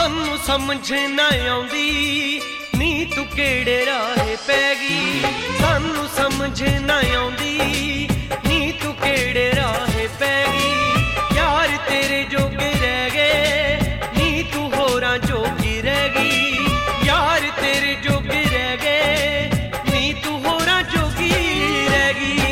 ਸਾਨੂੰ ਸਮਝ ਨਾ ਆਉਂਦੀ ਨੀ ਤੂੰ ਕਿਹੜੇ ਰਾਹੇ ਪੈ ਗਈ। ਸਾਨੂੰ ਸਮਝ ਨਾ ਆਉਂਦੀ ਨੀ ਤੂੰ ਕਿਹੜੇ ਰਾਹੇ ਪੈ ਗਈ। ਯਾਰ ਤੇਰੇ ਜੋਗੇ ਰਹਿ ਗਏ ਨੀ ਤੂੰ ਹੋਰਾਂ ਜੋਗੀ ਰਹਿ ਗਈ। ਯਾਰ ਤੇਰੇ ਜੋਗੇ ਰਹਿ ਗਏ ਨੀ ਤੂੰ ਹੋਰਾਂ ਜੋਗੀ ਰਹਿ ਗਈ।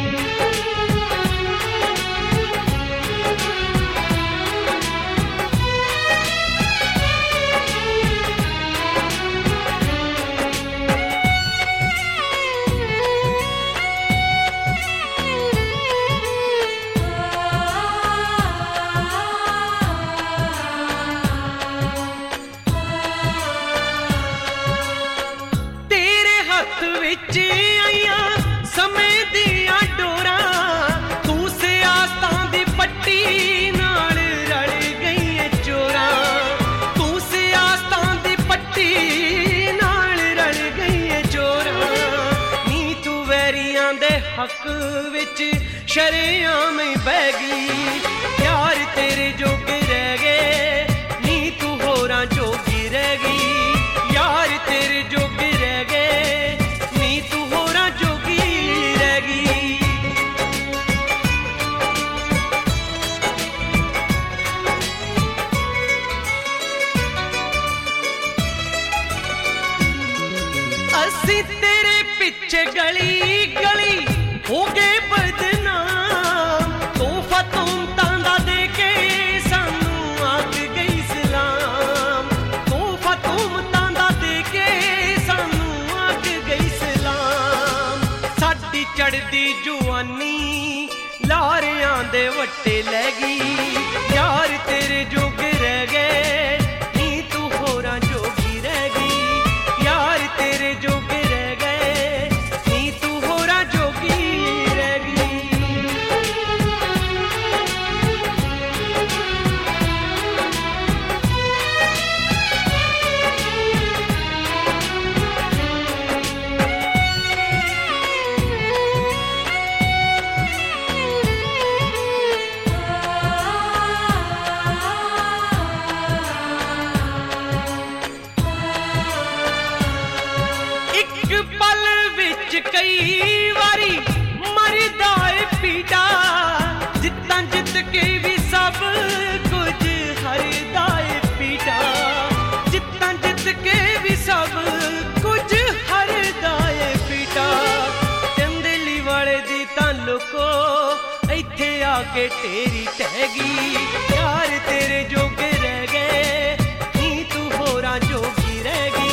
ਹੱਥ ਵਿੱਚ ਆਈਆਂ ਸਮੇਂ ਦੀਆਂ ਡੋਰਾਂ, ਤੂੰ ਸਿਆਸਤਾਂ ਦੀ ਪੱਟੀ ਨਾਲ ਰਲ ਗਈ ਏ ਚੋਰਾਂ। ਤੂੰ ਸਿਆਸਤਾਂ ਦੀ ਪੱਟੀ ਨਾਲ ਰਲ ਗਈ ਏ ਚੋਰਾਂ। ਨੀ ਤੂੰ ਵੈਰੀਆਂ ਦੇ ਹੱਕ ਵਿੱਚ ਸ਼ਰੇਆਮ ਹੀ ਬਹਿ ਗਈ। ਯਾਰ ਤੇਰੇ ਜੋਗੇ ਰਹਿ ਗਏ ਨੀ ਤੂੰ ਹੋਰਾਂ ਜੋਗੀ ਰਹਿ ਗਈ। ਯਾਰ ਤੇਰੇ ਜੋਗੇ ਰਹਿ ਗਏ ਨੀ ਤੂੰ ਹੋਰਾਂ ਜੋਗੀ ਰਹਿ ਗਈ। ਅਸੀਂ ਤੇਰੇ ਪਿੱਛੇ ਗਲੀ ਗਲੀ ਹੋ ਗਏ ਬਦਨਾਮ। ਤੋਹਫਾ ਤੁਮਤਾਂ ਦਾ ਦੇ ਕੇ ਸਾਨੂੰ ਆਖ ਗਈ ਸਲਾਮ। ਤੋਹਫਾ ਤੁਮਤਾਂ ਦਾ ਦੇ ਕੇ ਸਾਨੂੰ ਆਖ ਗਈ ਸਲਾਮ। ਸਾਡੀ ਚੜ੍ਹਦੀ ਜਵਾਨੀ ਲਾਰਿਆਂ ਦੇ ਵੱਟੇ ਲੈ ਗਈ। ਯਾਰ ਤੇਰੇ ਜੋਗੇ ਰਹਿ ਗਏ ਨੀ ਤੂੰ ਹੋਰਾਂ ਜੋਗੀ ਰਹਿ ਗਈ। ਯਾਰ ਤੇਰੇ ਜੋਗੇ ਰਹਿ ਗਏ ਨੀ ਤੂੰ ਹੋਰਾਂ ਜੋਗੀ ਰਹਿ ਗਈ। ਇੱਕ ਪਲ ਵਿੱਚ ਕਈ ਵਾਰੀ ਮਰਦਾ ਏ ਪੀੜਾ। ਜਿੱਤਾਂ ਜਿੱਤ ਕੇ ਵੀ ਸਭ ਕੁਝ ਹਰਦਾ ਏ ਪੀੜਾ। ਜਿੱਤਾਂ ਜਿੱਤ ਕੇ ਵੀ ਸਭ ਕੁਝ ਹਰਦਾ ਏ ਪੀੜਾ। ਚੰਦਲੀ ਵਾਲੇ ਦੀ ਤਾਂ ਲੋਕੋ ਇੱਥੇ ਆ ਕੇ ਢੇਰੀ ਢਹਿ ਗਈ। ਯਾਰ ਤੇਰੇ ਜੋਗੇ ਰਹਿ ਗਏ ਨੀ ਤੂੰ ਹੋਰਾਂ ਜੋਗੀ ਰਹਿ ਗਈ।